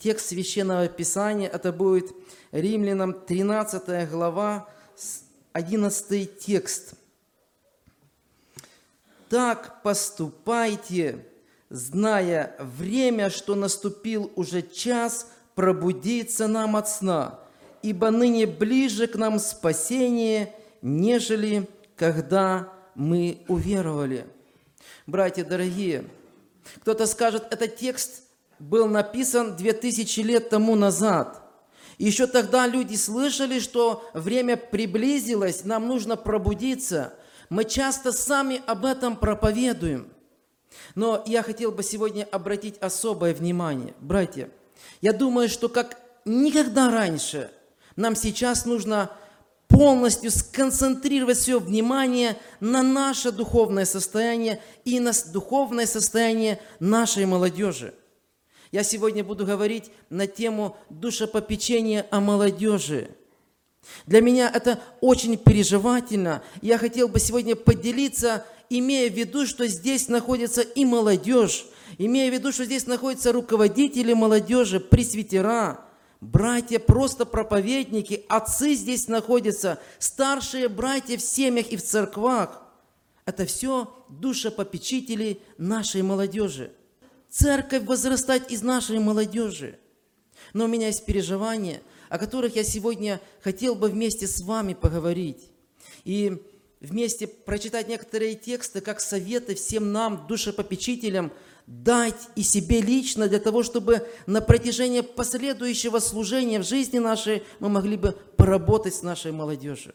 текст Священного Писания, это будет Римлянам 13 глава, 11 текст. «Так поступайте, зная время, что наступил уже час пробудиться нам от сна, ибо ныне ближе к нам спасение, нежели когда мы уверовали». Братья дорогие, кто-то скажет, этот текст был написан 2000 лет тому назад. И еще тогда люди слышали, что время приблизилось, нам нужно пробудиться. Мы часто сами об этом проповедуем. Но я хотел бы сегодня обратить особое внимание. Братья, я думаю, что как никогда раньше нам сейчас нужно полностью сконцентрировать все внимание на наше духовное состояние и на духовное состояние нашей молодежи. Я сегодня буду говорить на тему душепопечения о молодежи. Для меня это очень переживательно. Я хотел бы сегодня поделиться, имея в виду, что здесь находится и молодежь, имея в виду, что здесь находятся руководители молодежи, пресвитера, братья, просто проповедники, отцы здесь находятся, старшие братья в семьях и в церквах. Это все душепопечители нашей молодежи. Церковь возрастать из нашей молодежи. Но у меня есть переживания, о которых я сегодня хотел бы вместе с вами поговорить. И вместе прочитать некоторые тексты, как советы всем нам, душепопечителям, дать и себе лично, для того, чтобы на протяжении последующего служения в жизни нашей мы могли бы поработать с нашей молодежью.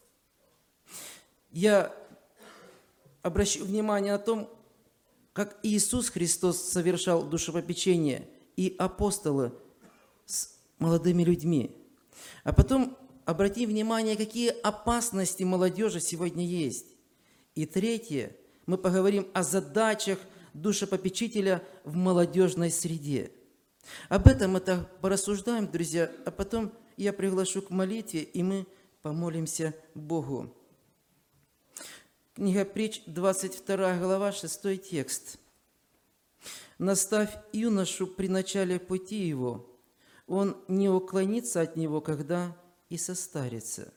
Я обращу внимание на том, как Иисус Христос совершал душепопечение и апостолы с молодыми людьми. А потом обратим внимание, какие опасности молодежи сегодня есть. И третье, мы поговорим о задачах душепопечителя в молодежной среде. Об этом мы так порассуждаем, друзья, а потом я приглашу к молитве, и мы помолимся Богу. Книга Притч, 22 глава, 6 текст. «Наставь юношу при начале пути его, он не уклонится от него, когда и состарится».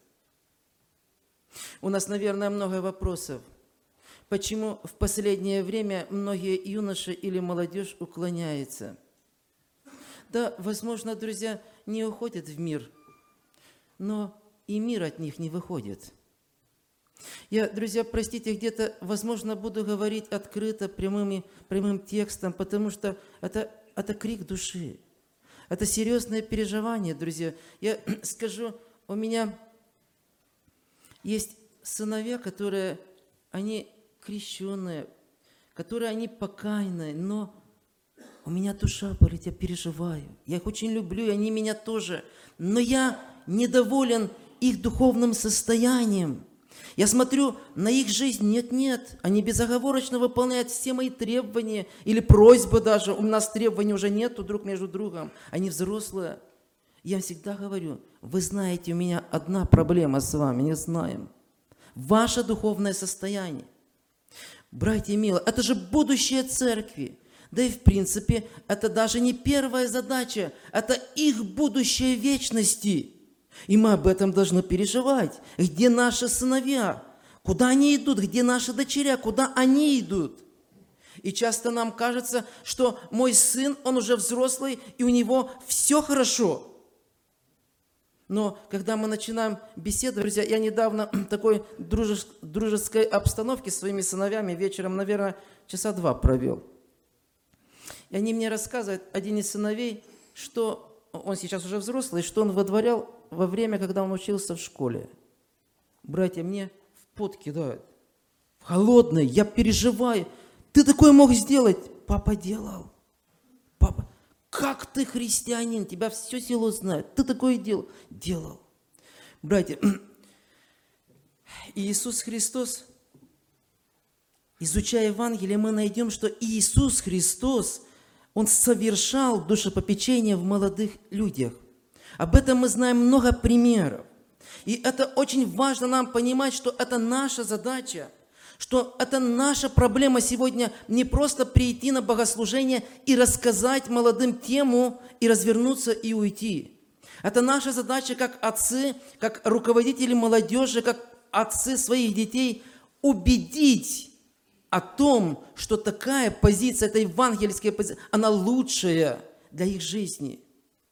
У нас, наверное, много вопросов. Почему в последнее время многие юноши или молодежь уклоняются? Да, возможно, друзья, не уходят в мир, но и мир от них не выходит. Я, друзья, простите, где-то, возможно, буду говорить открыто, прямым текстом, потому что это крик души. Это серьезное переживание, друзья. Я скажу, у меня есть сыновья, которые, они крещенные, которые, они покаянные, но у меня душа болит, я переживаю. Я их очень люблю, и они меня тоже. Но я недоволен их духовным состоянием. Я смотрю на их жизнь, нет, они безоговорочно выполняют все мои требования или просьбы даже. У нас требований уже нету друг между другом. Они взрослые. Я всегда говорю, вы знаете, у меня одна проблема с вами, не знаем. Ваше духовное состояние. Братья милые, это же будущее церкви. Да и в принципе, это даже не первая задача, это их будущее вечности. И мы об этом должны переживать. Где наши сыновья? Куда они идут? Где наши дочеря? Куда они идут? И часто нам кажется, что мой сын, он уже взрослый, и у него все хорошо. Но когда мы начинаем беседовать, друзья, я недавно в такой дружеской обстановке с своими сыновьями вечером, наверное, часа 2 провел. И они мне рассказывают, один из сыновей, что он сейчас уже взрослый, что он вытворял во время, когда он учился в школе. Братья, мне в пот кидают. В холодный, я переживаю. Ты такое мог сделать? Папа делал. Папа, как ты христианин? Тебя все село знает. Ты такое делал. Братья, Иисус Христос, изучая Евангелие, мы найдем, что Иисус Христос, Он совершал душепопечение в молодых людях. Об этом мы знаем много примеров. И это очень важно нам понимать, что это наша задача, Что это наша проблема сегодня не просто прийти на богослужение и рассказать молодым тему, и развернуться и уйти. Это наша задача как отцы, как руководители молодежи, как отцы своих детей убедить о том, что такая позиция, эта евангельская позиция, она лучшая для их жизни.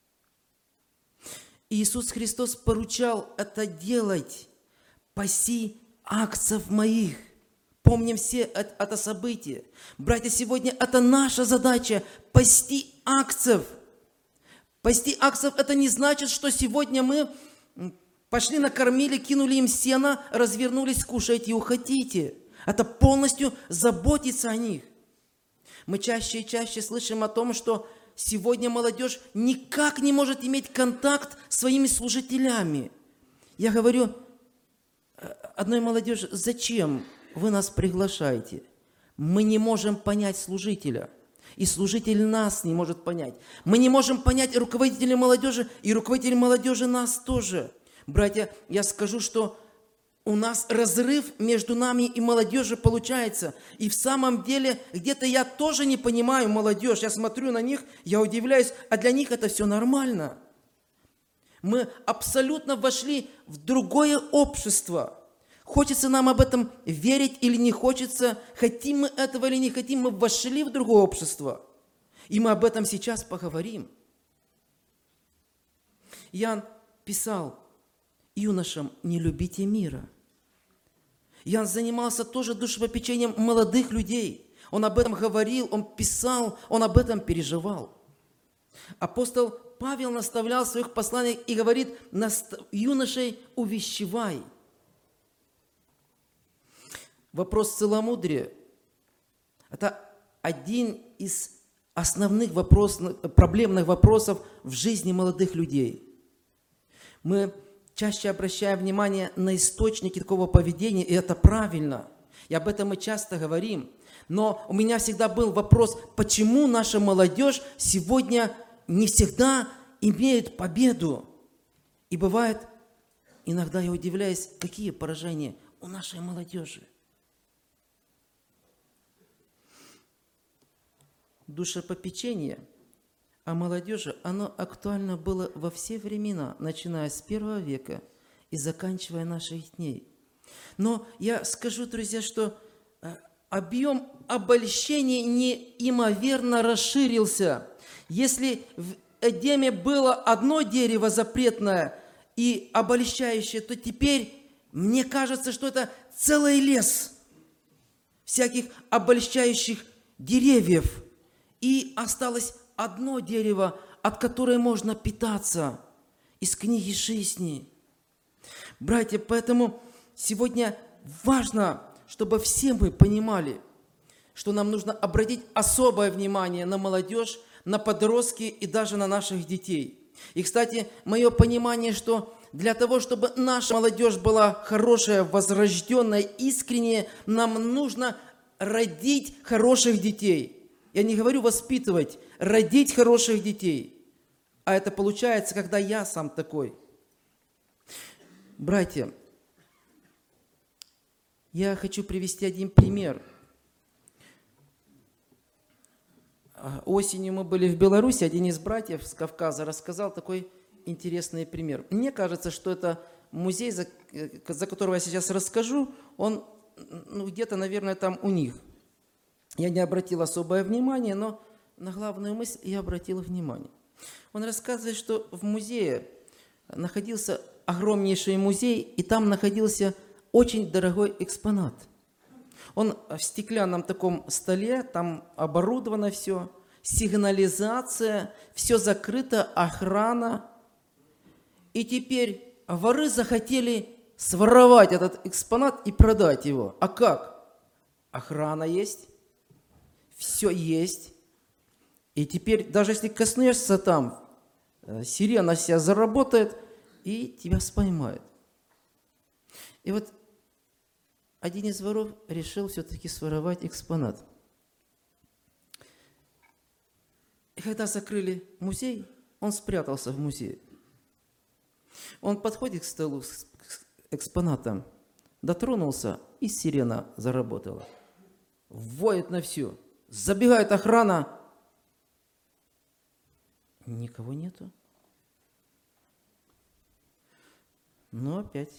И Иисус Христос поручал это делать. «Паси акцев моих». Помним все это событие. Братья, сегодня это наша задача – пасти акцев. Пасти акцев – это не значит, что сегодня мы пошли накормили, кинули им сено, развернулись, кушайте и уходите. Это полностью заботиться о них. Мы чаще и чаще слышим о том, что сегодня молодежь никак не может иметь контакт с своими служителями. Я говорю одной молодежи: зачем вы нас приглашаете? Мы не можем понять служителя, и служитель нас не может понять. Мы не можем понять руководителей молодежи, и руководители молодежи нас тоже. Братья, я скажу, что у нас разрыв между нами и молодежью получается. И в самом деле, где-то я тоже не понимаю молодежь. Я смотрю на них, я удивляюсь, а для них это все нормально. Мы абсолютно вошли в другое общество. Хочется нам об этом верить или не хочется, хотим мы этого или не хотим, мы вошли в другое общество. И мы об этом сейчас поговорим. Иоанн писал: юношам, не любите мира. Иоанн занимался тоже душепопечением молодых людей. Он об этом говорил, он писал, он об этом переживал. Апостол Павел наставлял в своих посланиях и говорит: юношей увещевай. Вопрос целомудрия – это один из основных проблемных вопросов в жизни молодых людей. Мы чаще обращаем внимание на источники такого поведения, и это правильно. И об этом мы часто говорим. Но у меня всегда был вопрос, почему наша молодежь сегодня не всегда имеет победу? И бывает, иногда я удивляюсь, какие поражения у нашей молодежи. Душепопечение о молодежи, оно актуально было во все времена, начиная с 1 века и заканчивая наших дней. Но я скажу, друзья, что объем обольщения неимоверно расширился. Если в Эдеме было одно дерево запретное и обольщающее, то теперь мне кажется, что это целый лес всяких обольщающих деревьев. И осталось одно дерево, от которого можно питаться, из книги жизни. Братья, поэтому сегодня важно, чтобы все мы понимали, что нам нужно обратить особое внимание на молодежь, на подростки и даже на наших детей. И, кстати, мое понимание, что для того, чтобы наша молодежь была хорошая, возрожденная, искренняя, нам нужно родить хороших детей. Я не говорю воспитывать, родить хороших детей. А это получается, когда я сам такой. Братья, я хочу привести один пример. Осенью мы были в Беларуси, один из братьев с Кавказа рассказал такой интересный пример. Мне кажется, что это музей, за которого я сейчас расскажу, он где-то, наверное, там у них. Я не обратил особое внимание, но на главную мысль я обратил внимание. Он рассказывает, что в музее находился огромнейший музей, и там находился очень дорогой экспонат. Он в стеклянном таком столе, там оборудовано все, сигнализация, все закрыто, охрана. И теперь воры захотели своровать этот экспонат и продать его. А как? Охрана есть. Все есть. И теперь, даже если коснешься там, сирена себя заработает, и тебя споймают. И вот один из воров решил все-таки своровать экспонат. И когда закрыли музей, он спрятался в музее. Он подходит к столу с экспонатом, Дотронулся, и сирена заработала. Воет на всю. Забегает охрана. Никого нету. Но опять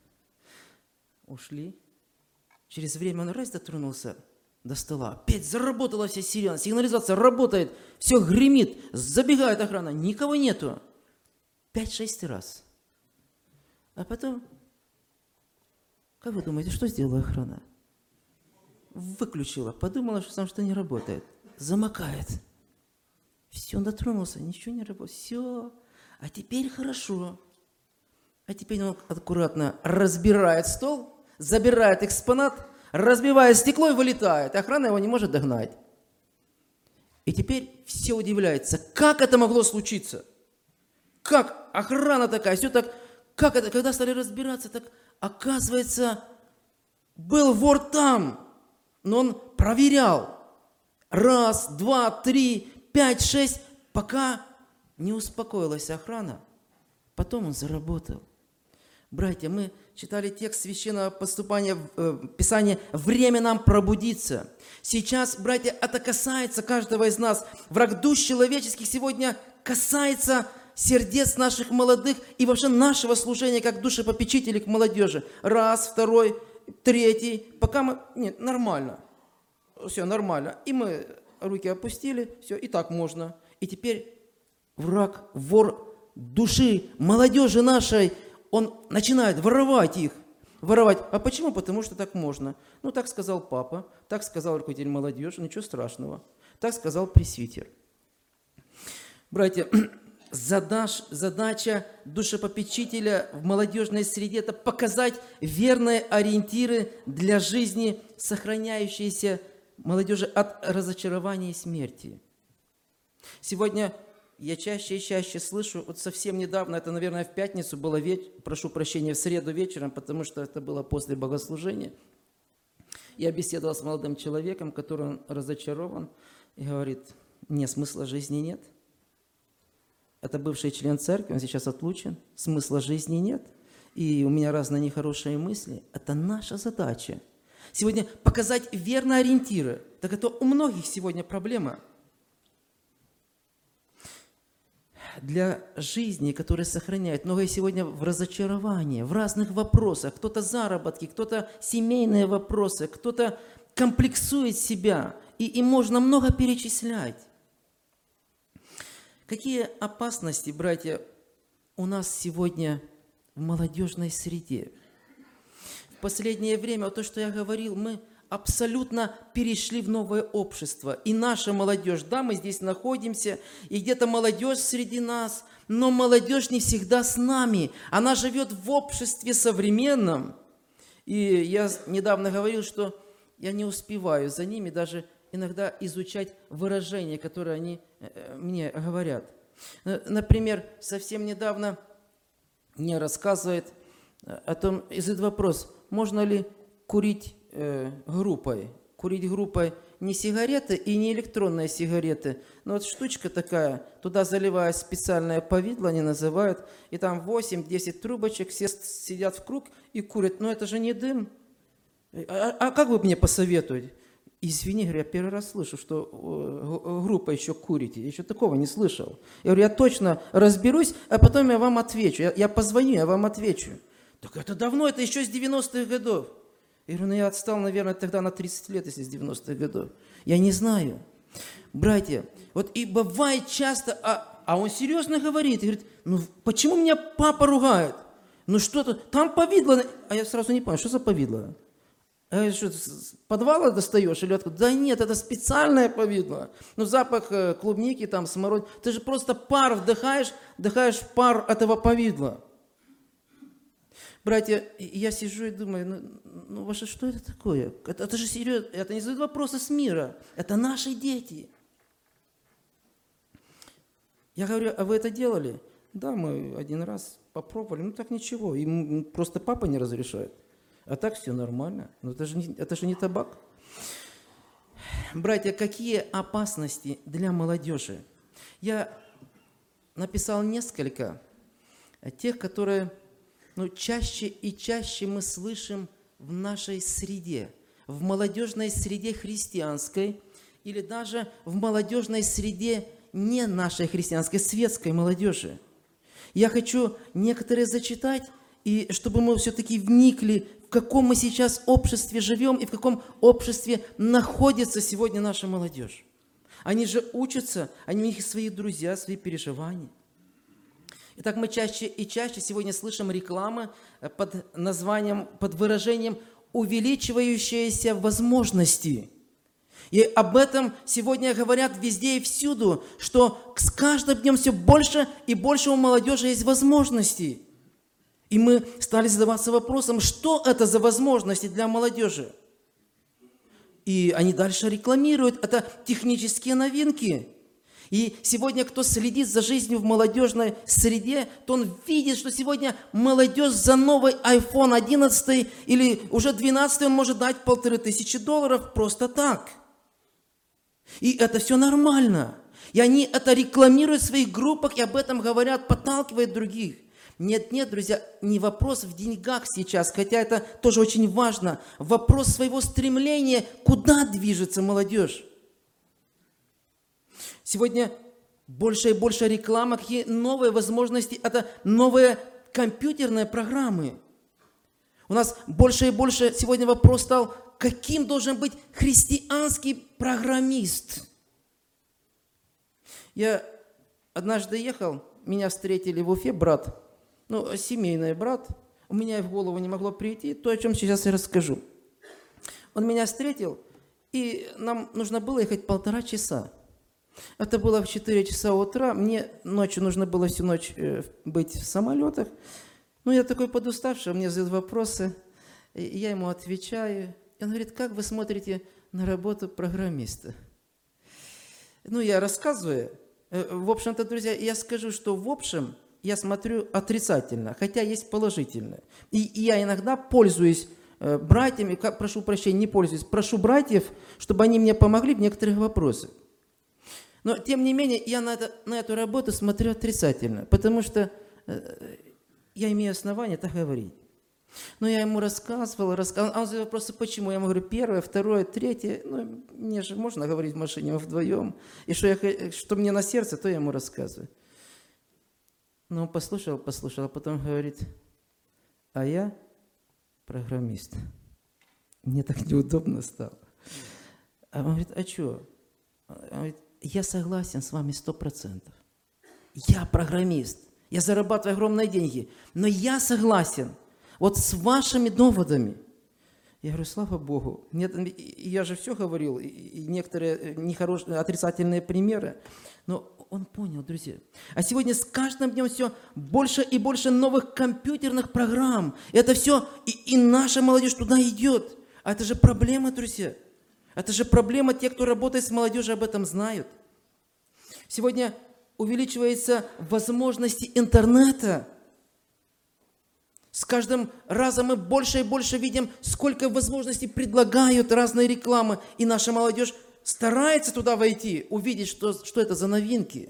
ушли. Через время он раз дотронулся до стола. Опять заработала вся сирена. Сигнализация работает. Все гремит. Забегает охрана. Никого нету. 5-6 раз. А потом, как вы думаете, что сделала охрана? Выключила. Подумала, что там что не работает. Замыкает. Все, он дотронулся. Ничего не работает. Все. А теперь хорошо. А теперь он аккуратно разбирает стол, забирает экспонат, разбивает стекло и вылетает. Охрана его не может догнать. И теперь все удивляются, как это могло случиться? Как охрана такая, все так, как это, когда стали разбираться, так оказывается, был вор там, но он проверял. 1, 2, 3, 5, 6, пока не успокоилась охрана. Потом он заработал. Братья, мы читали текст Священного Писания «Время нам пробудиться». Сейчас, братья, это касается каждого из нас. Враг душ человеческих сегодня касается сердец наших молодых и вообще нашего служения как душепопечителей к молодежи. 1, 2, 3, пока мы... Нет, нормально. Все, нормально. И мы руки опустили, все, и так можно. И теперь враг, вор души, молодежи нашей, он начинает воровать их. Воровать. А почему? Потому что так можно. Ну, так сказал папа, так сказал руководитель молодежи, ничего страшного. Так сказал пресвитер. Братья, задача душепопечителя в молодежной среде – это показать верные ориентиры для жизни, сохраняющейся молодежи от разочарования и смерти. Сегодня я чаще и чаще слышу, вот совсем недавно, это, наверное, в пятницу было, прошу прощения, в среду вечером, потому что это было после богослужения. Я беседовал с молодым человеком, который разочарован, и говорит, нет, смысла жизни нет. Это бывший член церкви, он сейчас отлучен, смысла жизни нет. И у меня разные нехорошие мысли. Это наша задача. Сегодня показать верные ориентиры. Так это у многих сегодня проблема. Для жизни, которая сохраняет, многое сегодня в разочаровании, в разных вопросах. Кто-то заработки, кто-то семейные вопросы, кто-то комплексует себя. И можно много перечислять. Какие опасности, братья, у нас сегодня в молодежной среде? В последнее время, вот то, что я говорил, мы абсолютно перешли в новое общество. И наша молодежь, да, мы здесь находимся, и где-то молодежь среди нас, но молодежь не всегда с нами. Она живет в обществе современном. И я недавно говорил, что я не успеваю за ними даже иногда изучать выражения, которые они мне говорят. Например, совсем недавно мне рассказывает о том, задает вопрос, можно ли курить группой. Курить группой не сигареты и не электронные сигареты, но вот штучка такая, туда заливают специальное повидло, они называют, и там 8-10 трубочек, все сидят в круг и курят. Но это же не дым. А как вы мне посоветуете? Извини, говорю, я первый раз слышу, что группа еще курите. Я еще такого не слышал. Я говорю, я точно разберусь, а потом я вам отвечу. Я позвоню, я вам отвечу. Так это давно, это еще с 90-х годов. Я говорю, ну я отстал, наверное, тогда на 30 лет, если с 90-х годов. Я не знаю. Братья, вот и бывает часто, а он серьезно говорит, и говорит, ну почему меня папа ругает? Ну что-то, там повидло. А я сразу не понял, что за повидло? А что, с подвала достаешь или откуда? Да нет, это специальное повидло. Ну запах клубники, там, смородины. Ты же просто пар вдыхаешь пар этого повидла. Братья, я сижу и думаю, ну ваше, что это такое? Это же серьезно, это не задают вопросы с мира. Это наши дети. Я говорю, а вы это делали? Да, мы один раз попробовали, ну так ничего. Им просто папа не разрешает. А так все нормально. Но это же не табак. Братья, какие опасности для молодежи? Я написал несколько тех, которые чаще и чаще мы слышим в нашей среде, в молодежной среде христианской или даже в молодежной среде не нашей христианской, светской молодежи. Я хочу некоторые зачитать, и чтобы мы все-таки вникли, в каком мы сейчас обществе живем и в каком обществе находится сегодня наша молодежь. Они же учатся, у них свои друзья, свои переживания. Итак, мы чаще и чаще сегодня слышим рекламы под названием, под выражением «увеличивающиеся возможности». И об этом сегодня говорят везде и всюду, что с каждым днем все больше и больше у молодежи есть возможностей. И мы стали задаваться вопросом, что это за возможности для молодежи. И они дальше рекламируют, это технические новинки. И сегодня, кто следит за жизнью в молодежной среде, то он видит, что сегодня молодежь за новый iPhone 11 или уже 12 он может дать $1500 просто так. И это все нормально. И они это рекламируют в своих группах и об этом говорят, подталкивают других. Нет, друзья, не вопрос в деньгах сейчас, хотя это тоже очень важно. Вопрос своего стремления, куда движется молодежь. Сегодня больше и больше рекламы, какие новые возможности, это новые компьютерные программы. У нас больше и больше сегодня вопрос стал, каким должен быть христианский программист. Я однажды ехал, меня встретили в Уфе брат, семейный брат, у меня и в голову не могло прийти то, о чем сейчас я расскажу. Он меня встретил, и нам нужно было ехать 1,5 часа. Это было в 4 часа утра, мне ночью нужно было всю ночь быть в самолетах. Я такой подуставший, мне задают вопросы, я ему отвечаю. И он говорит, как вы смотрите на работу программиста? Я рассказываю. В общем-то, друзья, я скажу, что в общем я смотрю отрицательно, хотя есть положительное. И я иногда пользуюсь братьями, прошу прощения, не пользуюсь, прошу братьев, чтобы они мне помогли в некоторых вопросах. Но, тем не менее, я на эту работу смотрю отрицательно, потому что я имею основания так говорить. Но я ему рассказывал, а он задал вопросы, почему. Я ему говорю, 1, 2, 3, мне же можно говорить в машине, мы вдвоем. И что мне на сердце, то я ему рассказываю. Он послушал, а потом говорит, а я программист. Мне так неудобно стало. А он говорит, а что? Он говорит, я согласен с вами 100%. Я программист, я зарабатываю огромные деньги, но я согласен вот с вашими доводами. Я говорю, слава Богу. Нет, я же все говорил, и некоторые нехорошие, отрицательные примеры. Но он понял, друзья. А сегодня с каждым днем все больше и больше новых компьютерных программ. Это все, и наша молодежь туда идет. А это же проблема, друзья. Это же проблема, те, кто работает с молодежью, об этом знают. Сегодня увеличиваются возможности интернета. С каждым разом мы больше и больше видим, сколько возможностей предлагают разные рекламы. И наша молодежь старается туда войти, увидеть, что это за новинки.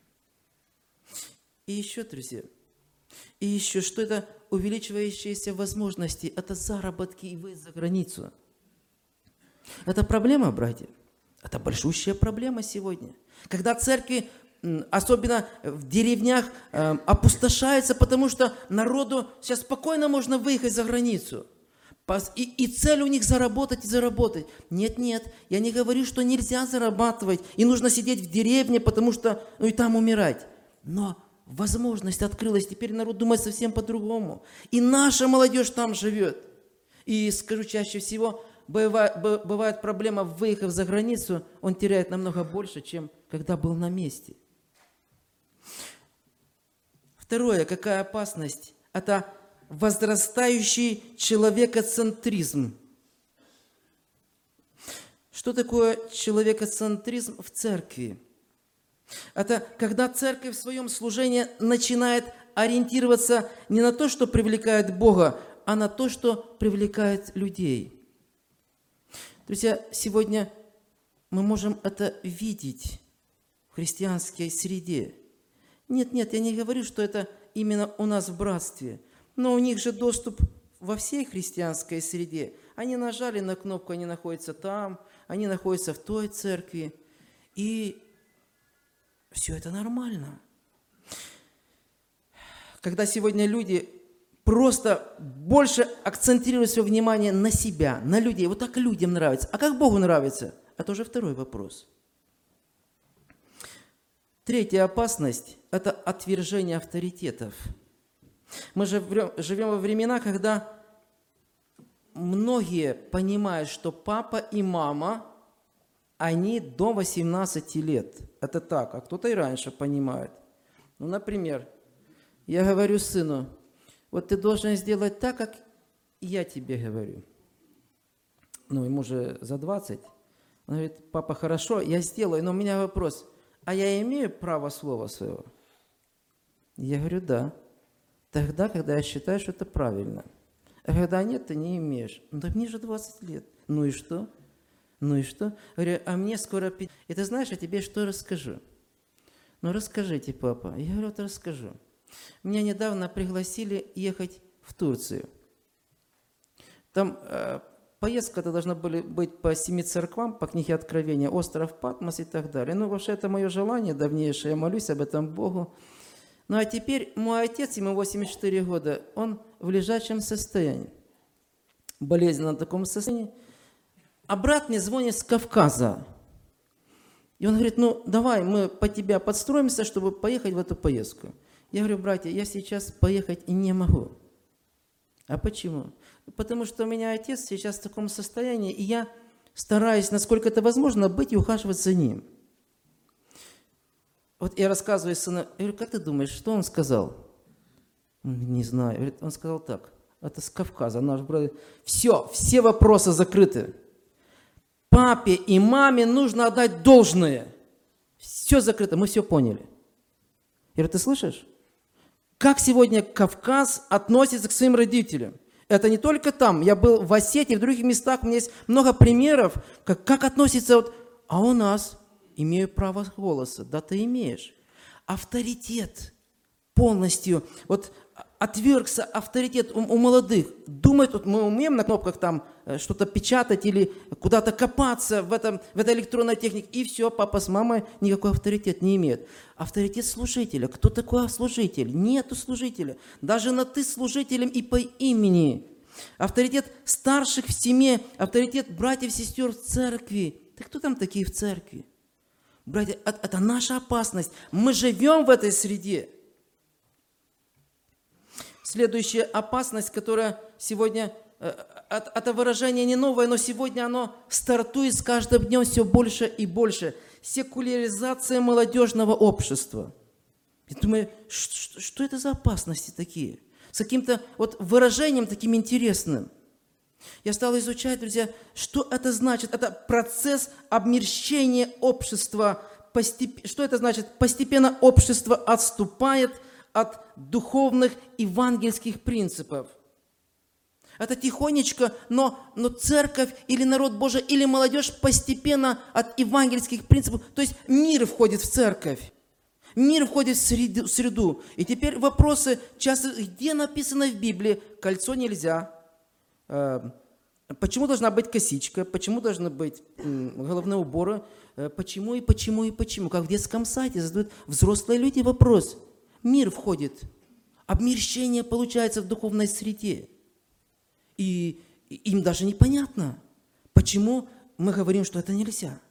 И еще, друзья, что это увеличивающиеся возможности, это заработки и выезд за границу. Это проблема, братья. Это большущая проблема сегодня. Когда церкви, особенно в деревнях, опустошаются, потому что народу сейчас спокойно можно выехать за границу. И цель у них заработать и заработать. Нет, я не говорю, что нельзя зарабатывать, и нужно сидеть в деревне, потому что и там умирать. Но возможность открылась, теперь народ думает совсем по-другому. И наша молодежь там живет. И скажу чаще всего, бывает проблема, выехав за границу, он теряет намного больше, чем когда был на месте. Второе, какая опасность? Это возрастающий человекоцентризм. Что такое человекоцентризм в церкви? Это когда церковь в своем служении начинает ориентироваться не на то, что привлекает Бога, а на то, что привлекает людей. Друзья, сегодня мы можем это видеть в христианской среде. Нет, я не говорю, что это именно у нас в братстве, но у них же доступ во всей христианской среде. Они нажали на кнопку, они находятся там, они находятся в той церкви. И все это нормально. Когда сегодня люди просто больше акцентируют свое внимание на себя, на людей. Вот так людям нравится. А как Богу нравится? Это уже второй вопрос. Третья опасность – это отвержение авторитетов. Мы же живем во времена, когда многие понимают, что папа и мама, они до 18 лет. Это так, а кто-то и раньше понимает. Ну, например, я говорю сыну, вот ты должен сделать так, как я тебе говорю. Ну, ему же за 20. Он говорит, папа, хорошо, я сделаю, но у меня вопрос, а я имею право слова своего? Я говорю, да. Тогда, когда я считаю, что это правильно. А когда нет, ты не имеешь. Ну, да мне же 20 лет. Ну и что? Ну и что? Говорю, а мне скоро 50. И ты знаешь, я тебе что расскажу? Ну, расскажите, папа. Я говорю, вот расскажу. Меня недавно пригласили ехать в Турцию. Там поездка-то должна была быть по 7 церквам, по книге Откровения, остров Патмос и так далее. Ну, вообще, это мое желание давнейшее, я молюсь об этом Богу. Ну, а теперь мой отец, ему 84 года, он в лежачем состоянии, болезненном таком состоянии. А брат мне звонит с Кавказа. И он говорит, ну, давай мы по тебя подстроимся, чтобы поехать в эту поездку. Я говорю, братья, я сейчас поехать не могу. А почему? Потому что у меня отец сейчас в таком состоянии, и я стараюсь, насколько это возможно, быть и ухаживать за ним. Вот я рассказываю сыну, я говорю, как ты думаешь, что он сказал? Не знаю. Он сказал так, это с Кавказа, наш брат. Все вопросы закрыты. Папе и маме нужно отдать должное. Все закрыто, мы все поняли. Я говорю, ты слышишь? Как сегодня Кавказ относится к своим родителям? Это не только там. Я был в Осетии, в других местах. У меня есть много примеров, как относится. Вот, а у нас имею право голоса. Да, ты имеешь. Авторитет полностью. Вот отвергся авторитет у молодых. Думают, вот мы умеем на кнопках там что-то печатать или куда-то копаться в этой электронной технике. И все, папа с мамой никакой авторитет не имеет. Авторитет служителя. Кто такой служитель? Нету служителя. Даже на ты служителем и по имени. Авторитет старших в семье, авторитет братьев и сестер в церкви. Ты кто там такие в церкви? Братья, это наша опасность. Мы живем в этой среде. Следующая опасность, которая сегодня, это выражение не новое, но сегодня оно стартует с каждым днем все больше и больше. Секуляризация молодежного общества. Я думаю, что это за опасности такие? С каким-то вот выражением таким интересным. Я стал изучать, друзья, что это значит. Это процесс обмерщения общества. Что это значит? Постепенно общество отступает от духовных евангельских принципов. Это тихонечко, но церковь или народ Божий, или молодежь постепенно от евангельских принципов, то есть мир входит в церковь, мир входит в среду. И теперь вопросы часто, где написано в Библии, кольцо нельзя, почему должна быть косичка, почему должны быть головные уборы, почему и почему и почему. Как в детском сайте задают взрослые люди вопрос. Мир входит, обмерщение получается в духовной среде. И им даже непонятно, почему мы говорим, что это нельзя.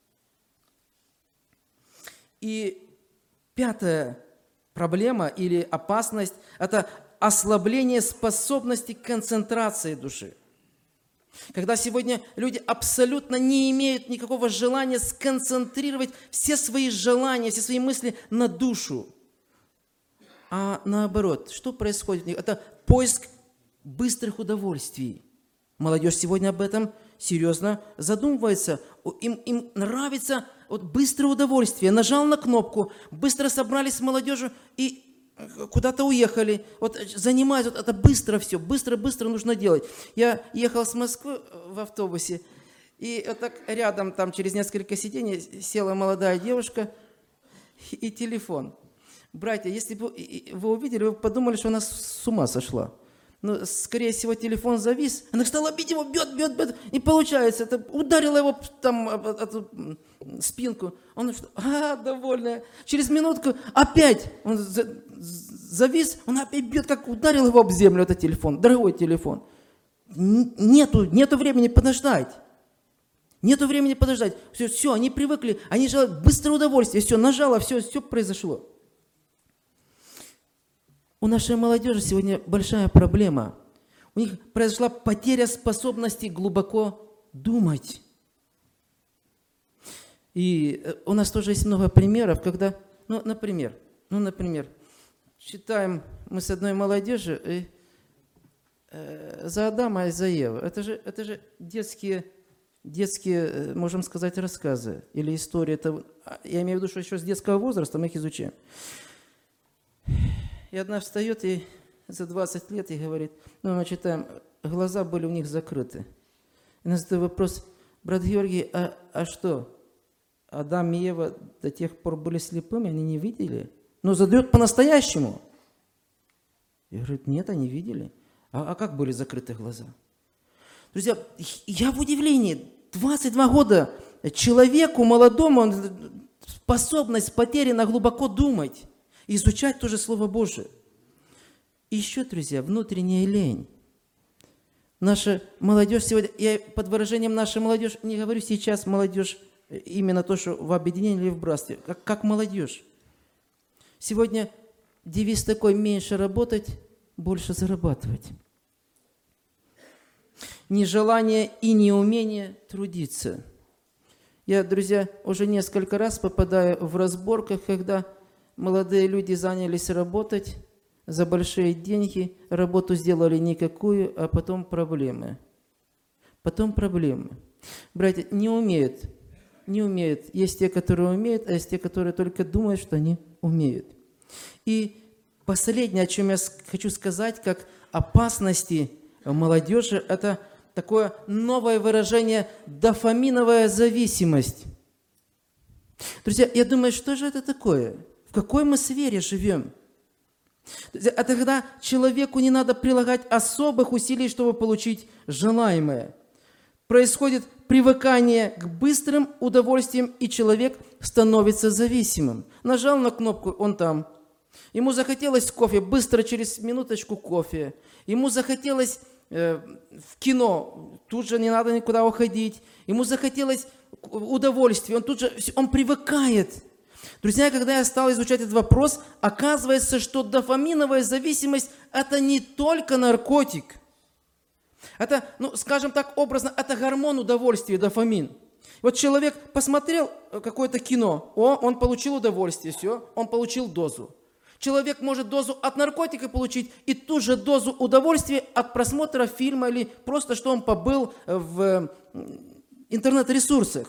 И пятая проблема или опасность – это ослабление способности к концентрации души. Когда сегодня люди абсолютно не имеют никакого желания сконцентрировать все свои желания, все свои мысли на душу. А наоборот, что происходит? Это поиск быстрых удовольствий. Молодежь сегодня об этом серьезно задумывается. Им нравится вот быстрое удовольствие. Нажал на кнопку, быстро собрались с молодежью и куда-то уехали. Вот занимаются, вот это быстро все, быстро нужно делать. Я ехал с Москвы в автобусе, и вот так рядом, там через несколько сидений села молодая девушка и телефон. Братья, если бы вы увидели, вы подумали, что она с ума сошла. Ну, скорее всего, телефон завис. Она стала бить его, бьет. И получается, это ударила его там спинку. Он довольная. Через минутку опять он завис, он опять бьет, как ударил его об землю, этот телефон, дорогой телефон. Нету времени подождать. Нету времени подождать. Все, они привыкли, они желают быстрое удовольствие. Все, нажала, все произошло. У нашей молодежи сегодня большая проблема. У них произошла потеря способности глубоко думать. И у нас тоже есть много примеров, когда, например, читаем мы с одной молодежью за Адама и за Еву. Это же детские, можем сказать, рассказы или истории. Это, я имею в виду, что еще с детского возраста мы их изучаем. И одна встает и за 20 лет и говорит, мы читаем, глаза были у них закрыты. И нас задает вопрос, брат Георгий, а что? Адам и Ева до тех пор были слепыми, они не видели? Но задает по-настоящему. И говорит, нет, они видели. А как были закрыты глаза? Друзья, я в удивлении. 22 года человеку молодому способность потеряна глубоко думать. Изучать тоже Слово Божие. И еще, друзья, внутренняя лень. Наша молодежь сегодня, я под выражением наша молодежь, не говорю сейчас молодежь, именно то, что в объединении или в братстве, как молодежь. Сегодня девиз такой: меньше работать, больше зарабатывать. Нежелание и неумение трудиться. Я, друзья, уже несколько раз попадаю в разборках, когда молодые люди занялись работать за большие деньги, работу сделали никакую, а потом проблемы. Братья, не умеют. Есть те, которые умеют, а есть те, которые только думают, что они умеют. И последнее, о чем я хочу сказать, как опасности молодежи, это такое новое выражение дофаминовая зависимость. Друзья, я думаю, что же это такое? В какой мы сфере живем? А тогда человеку не надо прилагать особых усилий, чтобы получить желаемое. Происходит привыкание к быстрым удовольствиям, и человек становится зависимым. Нажал на кнопку, он там. Ему захотелось кофе, быстро через минуточку кофе. Ему захотелось в кино, тут же не надо никуда уходить. Ему захотелось удовольствия, он привыкает. Друзья, когда я стал изучать этот вопрос, оказывается, что дофаминовая зависимость – это не только наркотик. Это, скажем так образно, это гормон удовольствия, дофамин. Вот человек посмотрел какое-то кино, он получил удовольствие, все, он получил дозу. Человек может дозу от наркотика получить и ту же дозу удовольствия от просмотра фильма или просто, что он побыл в интернет-ресурсах.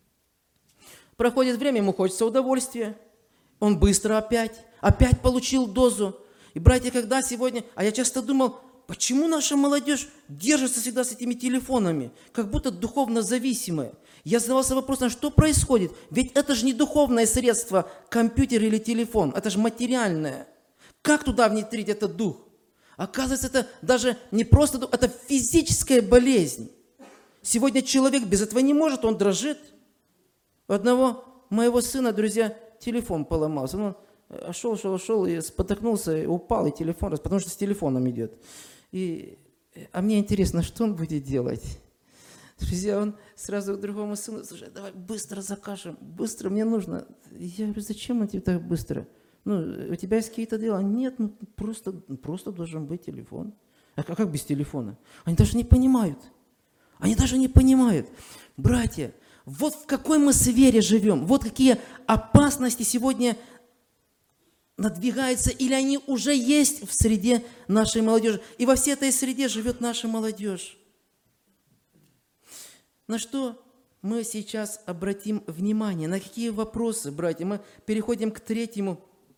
Проходит время, ему хочется удовольствия, он быстро опять получил дозу. И, братья, когда сегодня, а я часто думал, почему наша молодежь держится всегда с этими телефонами, как будто духовно зависимые? Я задавался вопросом, что происходит? Ведь это же не духовное средство, компьютер или телефон, это же материальное. Как туда внедрить этот дух? Оказывается, это даже не просто дух, это физическая болезнь. Сегодня человек без этого не может, он дрожит. У одного моего сына, друзья, телефон поломался. Он шел и спотыкнулся, и упал, и телефон, потому что с телефоном идет. А мне интересно, что он будет делать? Друзья, он сразу к другому сыну: слушай, давай быстро закажем, быстро, мне нужно. Я говорю, зачем тебе так быстро? У тебя есть какие-то дела? Нет, просто должен быть телефон. А как без телефона? Они даже не понимают. Братья, вот в какой мы сфере живем, вот какие опасности сегодня надвигаются, или они уже есть в среде нашей молодежи. И во всей этой среде живет наша молодежь. На что мы сейчас обратим внимание? На какие вопросы, братья? Мы переходим к третьей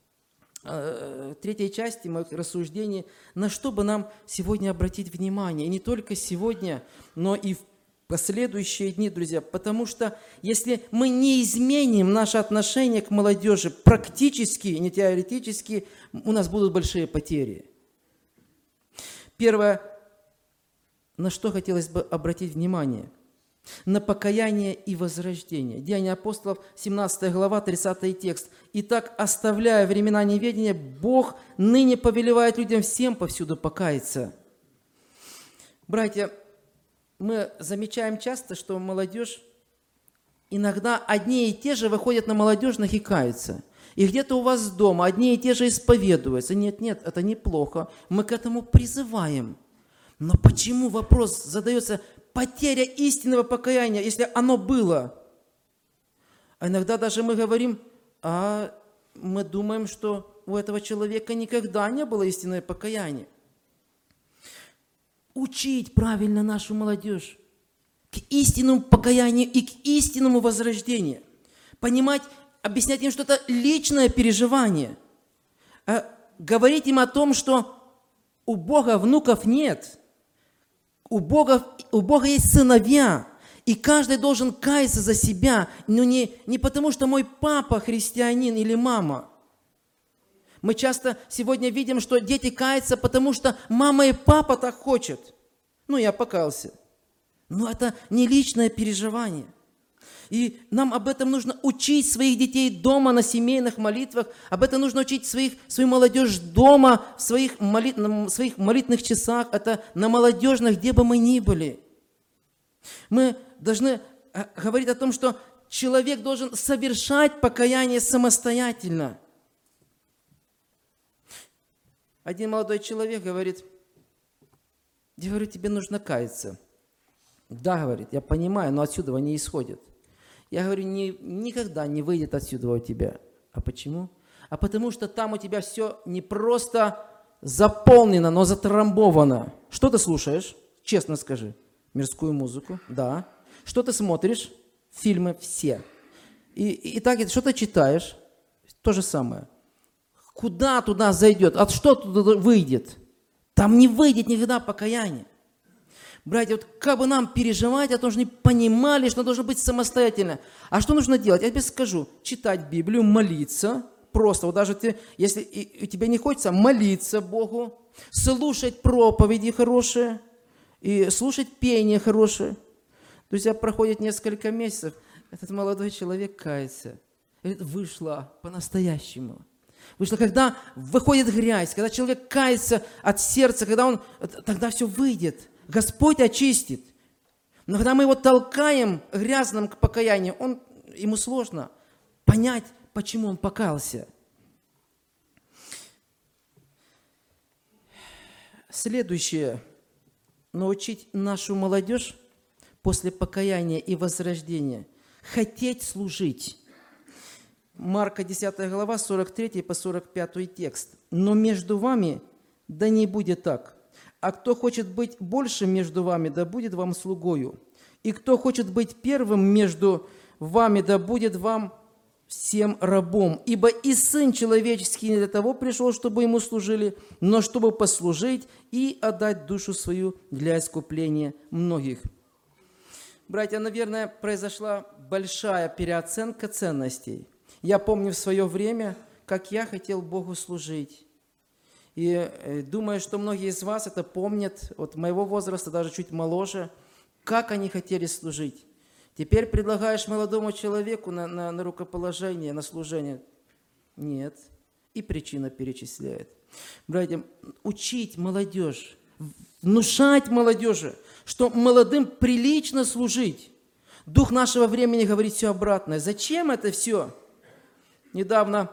части моих рассуждений. На что бы нам сегодня обратить внимание? И не только сегодня, но и в последующие дни, друзья. Потому что если мы не изменим наше отношение к молодежи практически, не теоретически, у нас будут большие потери. Первое, на что хотелось бы обратить внимание – на покаяние и возрождение. Деяния апостолов, 17 глава, 30 текст. «Итак, оставляя времена неведения, Бог ныне повелевает людям всем повсюду покаяться». Братья, мы замечаем часто, что молодежь, иногда одни и те же выходят на молодежных и каются. И где-то у вас дома одни и те же исповедуются. Нет, это неплохо. Мы к этому призываем. Но почему вопрос задается потеря истинного покаяния, если оно было? А иногда даже мы говорим, мы думаем, что у этого человека никогда не было истинного покаяния. Учить правильно нашу молодежь к истинному покаянию и к истинному возрождению. Понимать, объяснять им, что это личное переживание. Говорить им о том, что у Бога внуков нет. У Бога есть сыновья, и каждый должен каяться за себя, но не потому, что мой папа христианин или мама. Мы часто сегодня видим, что дети каются, потому что мама и папа так хотят. Я покаялся. Но это не личное переживание. И нам об этом нужно учить своих детей дома на семейных молитвах, об этом нужно учить свою молодежь дома, в своих молитвенных часах, это на молодежных, где бы мы ни были. Мы должны говорить о том, что человек должен совершать покаяние самостоятельно. Один молодой человек говорит, я говорю, тебе нужно каяться. Да, говорит, я понимаю, но отсюда не исходит. Я говорю, никогда не выйдет отсюда у тебя. А почему? А потому что там у тебя все не просто заполнено, но затрамбовано. Что ты слушаешь? Честно скажи. Мирскую музыку, да. Что ты смотришь? Фильмы все. И так, что ты читаешь? То же самое. Куда туда зайдет? А что туда выйдет? Там не выйдет никогда покаяние. Братья, как бы нам переживать, а то, что не понимали, что должно быть самостоятельно. А что нужно делать? Я тебе скажу. Читать Библию, молиться. Просто, даже если тебе не хочется, молиться Богу, слушать проповеди хорошие, и слушать пение хорошее. Друзья, проходит несколько месяцев, этот молодой человек кается. Говорит, вышла по-настоящему. Вышла, когда выходит грязь, когда человек кается от сердца, тогда все выйдет. Господь очистит. Но когда мы его толкаем грязным к покаянию, ему сложно понять, почему он покаялся. Следующее. Научить нашу молодежь после покаяния и возрождения хотеть служить. Марка 10 глава, 43 по 45 текст. «Но между вами да не будет так. А кто хочет быть большим между вами, да будет вам слугою. И кто хочет быть первым между вами, да будет вам всем рабом. Ибо и Сын Человеческий не для того пришел, чтобы Ему служили, но чтобы послужить и отдать душу свою для искупления многих». Братья, наверное, произошла большая переоценка ценностей. Я помню в свое время, как я хотел Богу служить. И думаю, что многие из вас это помнят, от моего возраста, даже чуть моложе, как они хотели служить. Теперь предлагаешь молодому человеку на рукоположение, на служение. Нет. И причина перечисляет. Братья, учить молодежь, внушать молодежи, что молодым прилично служить. Дух нашего времени говорит все обратное. Зачем это все? Недавно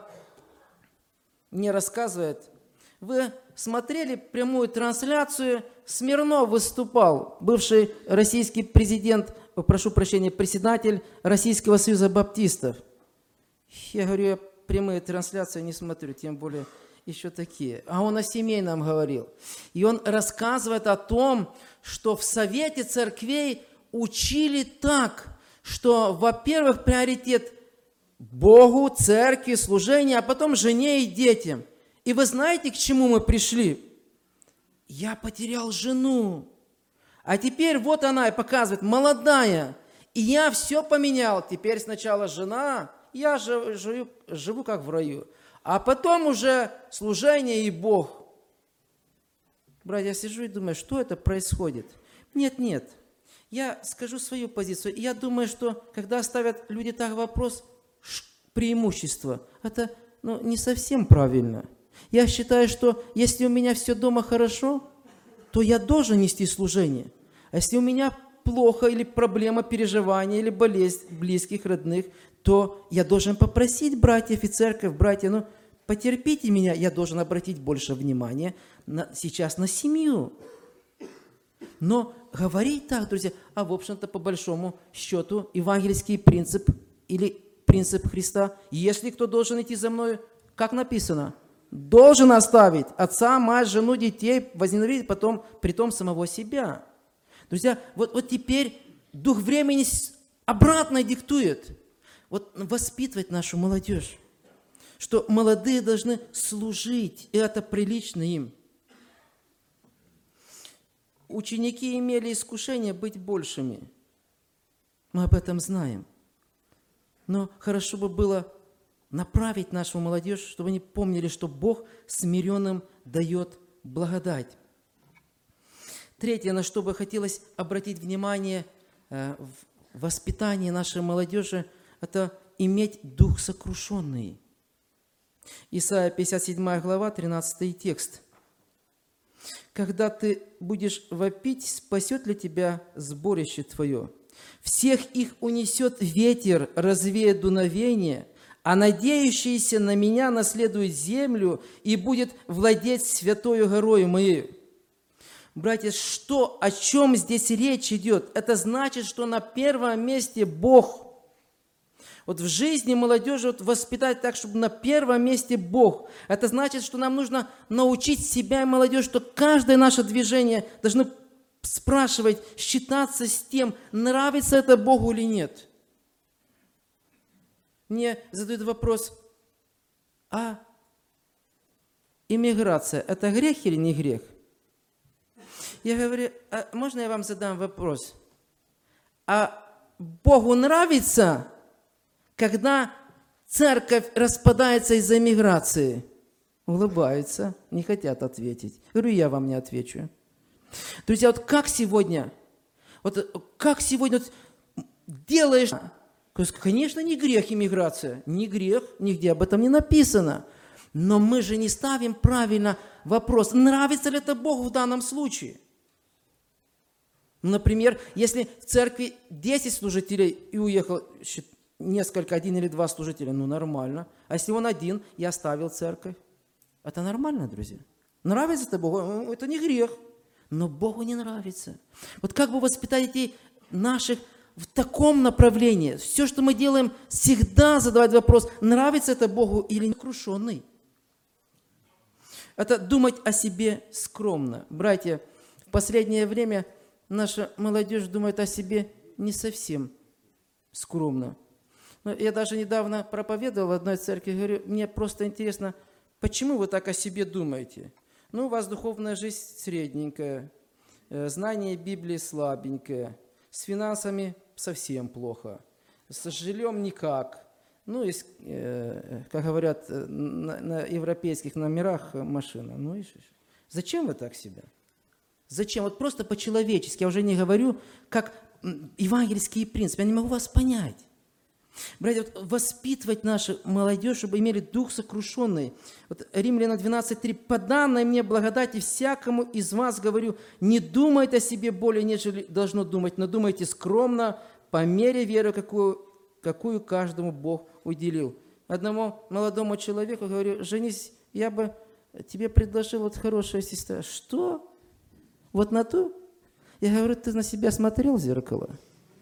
мне рассказывает, вы смотрели прямую трансляцию, Смирнов выступал, бывший российский президент, прошу прощения, председатель Российского союза баптистов. Я говорю, я прямые трансляции не смотрю, тем более еще такие. А он о семейном говорил. И он рассказывает о том, что в Совете церквей учили так, что, во-первых, приоритет Богу, церкви, служению, а потом жене и детям. И вы знаете, к чему мы пришли? Я потерял жену. А теперь вот она и показывает, молодая. И я все поменял. Теперь сначала жена, я живу как в раю. А потом уже служение и Бог. Братья, я сижу и думаю, что это происходит? Нет. Я скажу свою позицию. Я думаю, что когда ставят люди так вопрос, преимущество, это не совсем правильно. Я считаю, что если у меня все дома хорошо, то я должен нести служение. А если у меня плохо, или проблема, переживания, или болезнь близких, родных, то я должен попросить братьев и церковь, братья, потерпите меня, я должен обратить больше внимания сейчас на семью. Но говорить так, друзья, в общем-то, по большому счету, евангельский принцип или принцип Христа, если кто должен идти за мною, как написано, должен оставить отца, мать, жену, детей, возненавидеть потом, притом самого себя. Друзья, вот теперь дух времени обратно диктует. Воспитывать нашу молодежь, что молодые должны служить, и это прилично им. Ученики имели искушение быть большими. Мы об этом знаем. Но хорошо бы было направить нашу молодежь, чтобы они помнили, что Бог смиренным дает благодать. Третье, на что бы хотелось обратить внимание в воспитании нашей молодежи, это иметь дух сокрушенный. Исайя 57 глава, 13 текст. «Когда ты будешь вопить, спасет ли тебя сборище твое? Всех их унесет ветер, развеет дуновение, а надеющийся на меня наследует землю и будет владеть святою горою моей». Братья, о чем здесь речь идет? Это значит, что на первом месте Бог. В жизни молодежи воспитать так, чтобы на первом месте Бог. Это значит, что нам нужно научить себя и молодежь, что каждое наше движение должно спрашивать, считаться с тем, нравится это Богу или нет. Мне задают вопрос, иммиграция – это грех или не грех? Я говорю, можно я вам задам вопрос? Богу нравится, когда церковь распадается из-за миграции? Улыбаются, не хотят ответить. Говорю, я вам не отвечу. Друзья, как сегодня делаешь? Конечно, не грех иммиграция, не грех, нигде об этом не написано. Но мы же не ставим правильно вопрос, нравится ли это Богу в данном случае. Например, если в церкви 10 служителей и уехал один или два служителя, нормально. А если он один и оставил церковь, это нормально, друзья. Нравится это Богу? Это не грех. Но Богу не нравится. Как бы воспитать детей наших в таком направлении? Все, что мы делаем, всегда задавать вопрос, нравится это Богу или не крушенный. Это думать о себе скромно. Братья, в последнее время наша молодежь думает о себе не совсем скромно. Я даже недавно проповедовал в одной церкви, говорю, мне просто интересно, почему вы так о себе думаете? У вас духовная жизнь средненькая, знание Библии слабенькое, с финансами совсем плохо, с жильем никак. Как говорят, на европейских номерах машина. Зачем вы так себя? Зачем? Просто по-человечески. Я уже не говорю, как евангельские принципы. Я не могу вас понять. Братья, воспитывать нашу молодежь, чтобы имели дух сокрушенный. Римлянам 12:3. «По данной мне благодати всякому из вас говорю, не думайте о себе более, нежели должно думать, но думайте скромно, по мере веры, какую каждому Бог уделил». Одному молодому человеку говорю, женись, я бы тебе предложил хорошая сестра. Что? На ту? Я говорю, ты на себя смотрел в зеркало?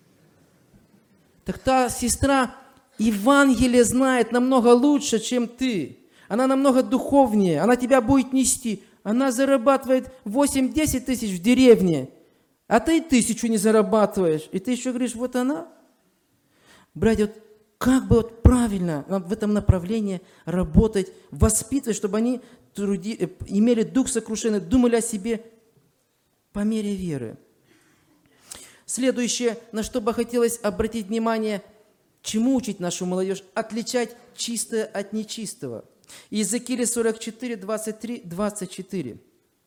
Так та сестра Евангелие знает намного лучше, чем ты. Она намного духовнее, она тебя будет нести. Она зарабатывает 8-10 тысяч в деревне, а ты 1000 не зарабатываешь. И ты еще говоришь, она? Братья, как бы правильно в этом направлении работать, воспитывать, чтобы они имели дух сокрушенный, думали о себе по мере веры. Следующее, на что бы хотелось обратить внимание, чему учить нашу молодежь? Отличать чистое от нечистого. Иезекииля 44, 23, 24.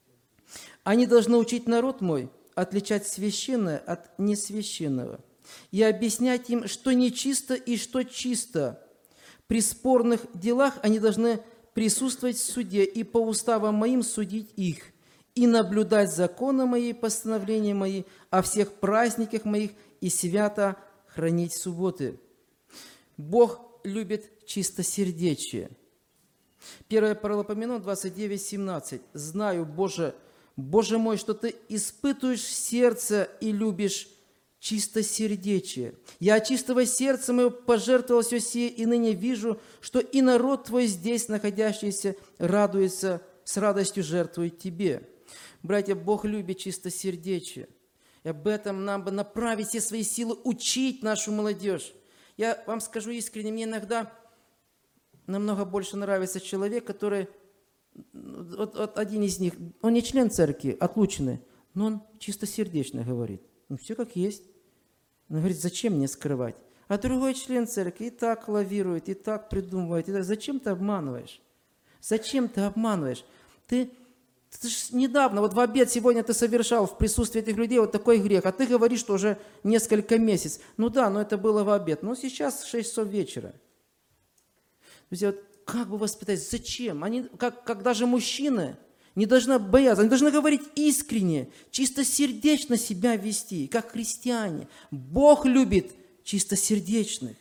Они должны учить народ мой отличать священное от несвященного и объяснять им, что нечисто и что чисто. При спорных делах они должны присутствовать в суде и по уставам моим судить их, и наблюдать законы мои, постановления мои, о всех праздниках моих, и свято хранить субботы. Бог любит чистосердечие. 1 Паралипоменон 29:17. «Знаю, Боже мой, что Ты испытываешь сердце и любишь чистосердечие. Я от чистого сердца моего пожертвовал все сие, и ныне вижу, что и народ Твой здесь находящийся радуется, с радостью жертвует Тебе». Братья, Бог любит чистосердечие. И об этом нам бы направить все свои силы, учить нашу молодежь. Я вам скажу искренне, мне иногда намного больше нравится человек, который, вот один из них, он не член церкви, отлученный, но он чистосердечно говорит. Ну, все как есть. Он говорит, зачем мне скрывать? А другой член церкви и так лавирует, и так придумывает. И так. Зачем ты обманываешь? Зачем ты обманываешь? Ты же недавно, вот в обед сегодня ты совершал в присутствии этих людей вот такой грех, а ты говоришь, что уже несколько месяцев. Ну да, но это было в обед. Но сейчас 6 часов вечера. Друзья, вот как бы воспитать? Зачем? Они, как даже мужчины, не должны бояться, они должны говорить искренне, чистосердечно себя вести, как христиане. Бог любит чистосердечных.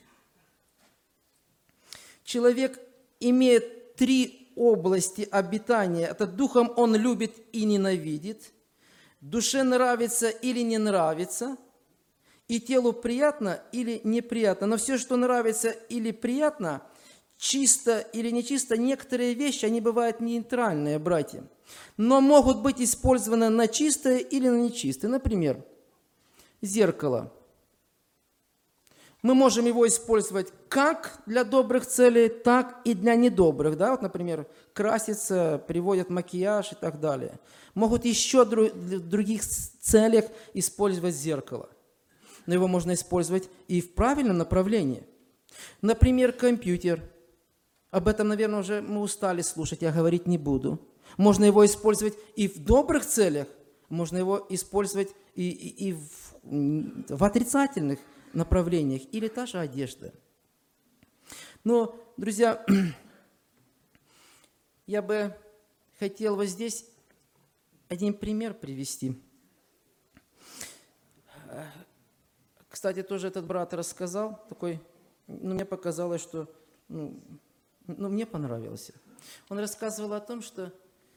Человек имеет 3 области обитания. Это духом он любит и ненавидит, душе нравится или не нравится, и телу приятно или неприятно. Но все, что нравится или приятно, чисто или нечисто, некоторые вещи, они бывают нейтральные, братья, но могут быть использованы на чистое или на нечистое. Например, зеркало. Мы можем его использовать как для добрых целей, так и для недобрых. Да? Вот, например, краситься, приводят макияж и так далее. Могут еще в других целях использовать зеркало. Но его можно использовать и в правильном направлении. Например, компьютер. Об этом, наверное, уже мы устали слушать, я говорить не буду. Можно его использовать и в добрых целях, можно его использовать и в отрицательных направлениях, или та же одежда. Но, друзья, я бы хотел вот здесь один пример привести. Кстати, тоже этот брат рассказал, такой, мне показалось, что, мне понравился. Он рассказывал о том, что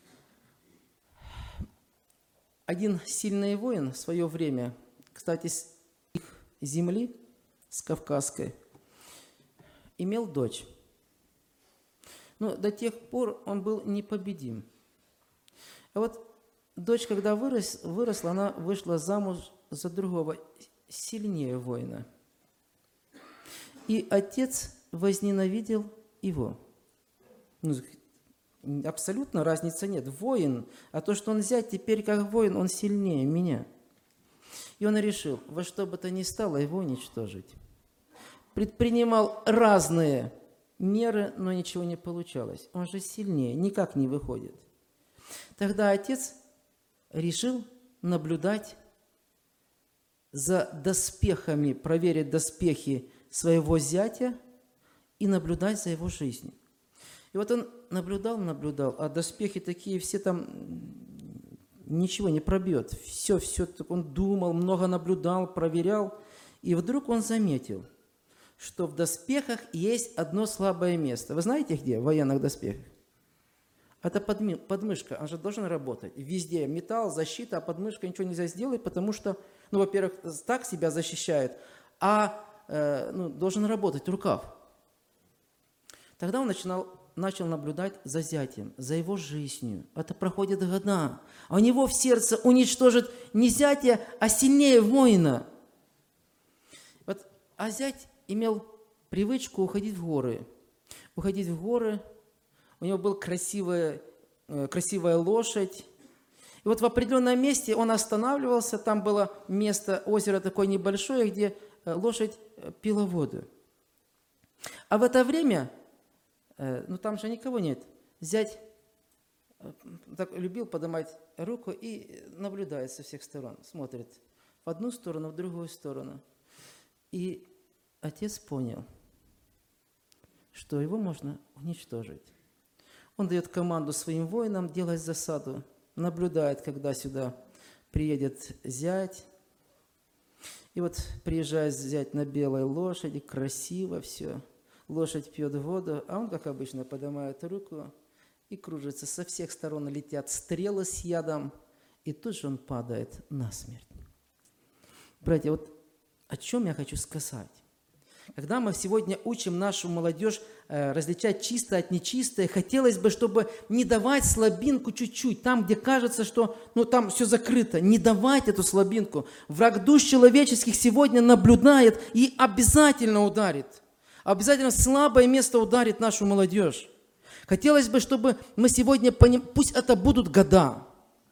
один сильный воин в свое время, кстати, с их земли, с Кавказской, имел дочь. Но до тех пор он был непобедим. А вот дочь, когда выросла, она вышла замуж за другого, сильнее воина. И отец возненавидел его. Абсолютно разницы нет. Воин, а то, что он зять, теперь как воин, он сильнее меня. И он решил, во что бы то ни стало, его уничтожить. Предпринимал разные меры, но ничего не получалось. Он же сильнее, никак не выходит. Тогда отец решил наблюдать за доспехами, проверить доспехи своего зятя и наблюдать за его жизнью. И вот он наблюдал, а доспехи такие, все там ничего не пробьет. Все, он думал, много наблюдал, проверял. И вдруг он заметил, что в доспехах есть одно слабое место. Вы знаете где? В военных доспехах. Это подмышка, он же должен работать. Везде металл, защита, а подмышка ничего нельзя сделать, потому что, во-первых, так себя защищает, а должен работать рукав. Тогда он начал наблюдать за зятем, за его жизнью. Это проходит года. А у него в сердце уничтожит не зятя, а сильнее воина. А зять имел привычку уходить в горы. У него была красивая лошадь. И вот в определенном месте он останавливался, там было место, озеро такое небольшое, где лошадь пила воду. А в это время, там же никого нет, зять так любил поднимать руку и наблюдает со всех сторон, смотрит в одну сторону, в другую сторону. И отец понял, что его можно уничтожить. Он дает команду своим воинам делать засаду, наблюдает, когда сюда приедет зять. И вот приезжает зять на белой лошади, красиво все. Лошадь пьет воду, а он, как обычно, поднимает руку и кружится. Со всех сторон летят стрелы с ядом, и тут же он падает насмерть. Братья, вот о чем я хочу сказать. Когда мы сегодня учим нашу молодежь различать чистое от нечистое, хотелось бы, чтобы не давать слабинку чуть-чуть, там, где кажется, что там все закрыто, не давать эту слабинку. Враг душ человеческих сегодня наблюдает и обязательно ударит. Обязательно слабое место ударит нашу молодежь. Хотелось бы, чтобы мы сегодня понимали, пусть это будут года,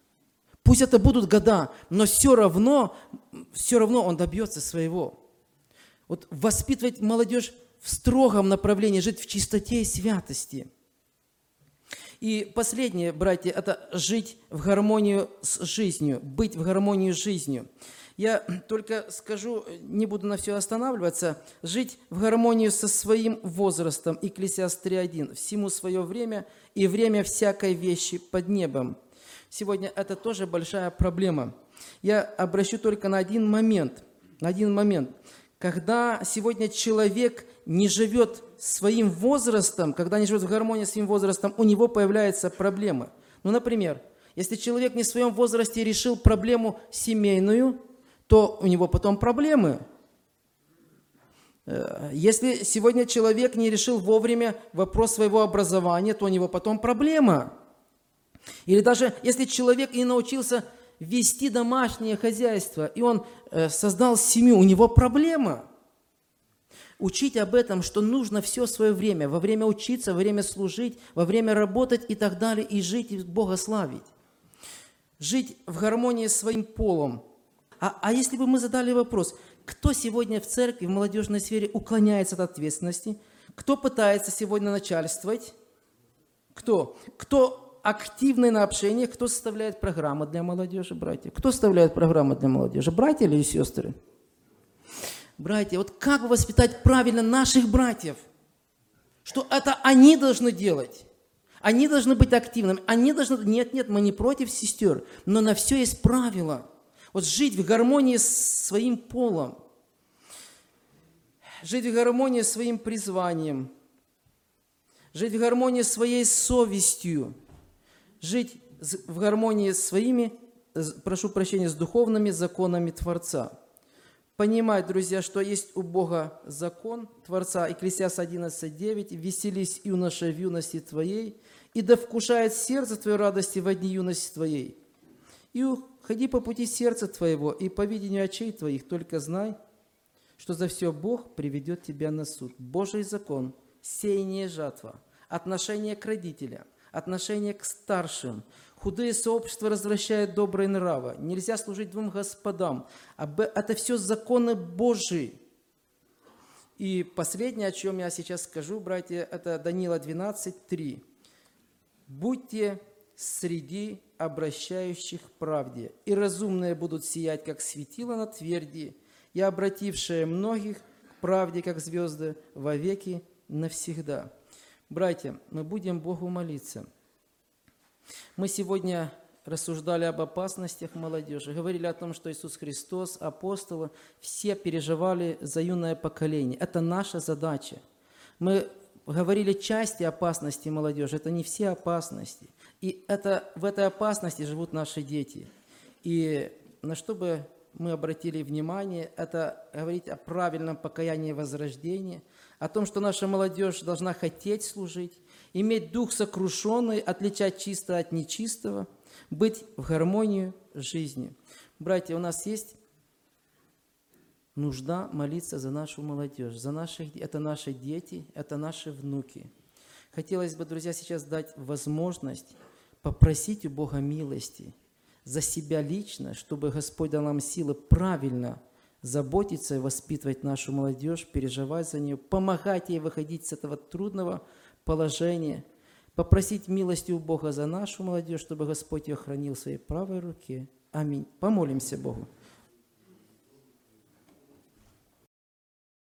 но все равно он добьется своего. Вот воспитывать молодежь в строгом направлении, жить в чистоте и святости. И последнее, братья, это жить в гармонию с жизнью, быть в гармонии с жизнью. Я только скажу, не буду на все останавливаться, жить в гармонию со своим возрастом, Екклесиаст 3:1, всему свое время и время всякой вещи под небом. Сегодня это тоже большая проблема. Я обращу только на один момент. Когда сегодня человек не живет своим возрастом, когда не живет в гармонии с своим возрастом, у него появляются проблемы. Например, если человек не в своем возрасте решил проблему семейную, то у него потом проблемы. Если сегодня человек не решил вовремя вопрос своего образования, то у него потом проблема. Или даже если человек не научился вести домашнее хозяйство, и он создал семью, у него проблема. Учить об этом, что нужно все свое время, во время учиться, во время служить, во время работать и так далее, и жить, и Бога славить. Жить в гармонии с своим полом. А если бы мы задали вопрос, кто сегодня в церкви, в молодежной сфере уклоняется от ответственности? Кто пытается сегодня начальствовать? Кто? Кто активный на общении? Кто составляет программы для молодежи, братья? Кто составляет программы для молодежи? Братья или сестры? Братья, вот как воспитать правильно наших братьев? Что это они должны делать? Они должны быть активными. Они должны... Нет, мы не против сестер, но на все есть правила. Вот жить в гармонии с своим полом, жить в гармонии с своим призванием, жить в гармонии с своей совестью, жить в гармонии с своими, с духовными законами Творца. Понимать, друзья, что есть у Бога закон Творца, Екклесиаст 11:9, «Веселись, юноша, в юности твоей, и да вкушает сердце твое радости во дни юности твоей. И ходи по пути сердца твоего, и по видению очей твоих, только знай, что за все Бог приведет тебя на суд». Божий закон, сеяние, жатва, отношение к родителям, отношение к старшим. Худые сообщества развращают добрые нравы. Нельзя служить двум господам. Это все законы Божии. И последнее, о чем я сейчас скажу, братья, это Даниила 12:3. «Будьте среди обращающих к правде, и разумные будут сиять, как светило на тверди, и обратившие многих к правде, как звезды, вовеки навсегда». Братья, мы будем Богу молиться. Мы сегодня рассуждали об опасностях молодежи, говорили о том, что Иисус Христос, апостолы, все переживали за юное поколение. Это наша задача. Мы говорили части опасности молодежи, это не все опасности. И в этой опасности живут наши дети. И на что бы мы обратили внимание, это говорить о правильном покаянии и возрождении, о том, что наша молодежь должна хотеть служить, иметь дух сокрушенный, отличать чистое от нечистого, быть в гармонию с жизнью. Братья, у нас есть нужда молиться за нашу молодежь, это наши дети, это наши внуки. Хотелось бы, друзья, сейчас дать возможность попросить у Бога милости за себя лично, чтобы Господь дал нам силы правильно заботиться и воспитывать нашу молодежь, переживать за нее, помогать ей выходить с этого трудного положения, попросить милости у Бога за нашу молодежь, чтобы Господь ее хранил в своей правой руке. Аминь. Помолимся Богу.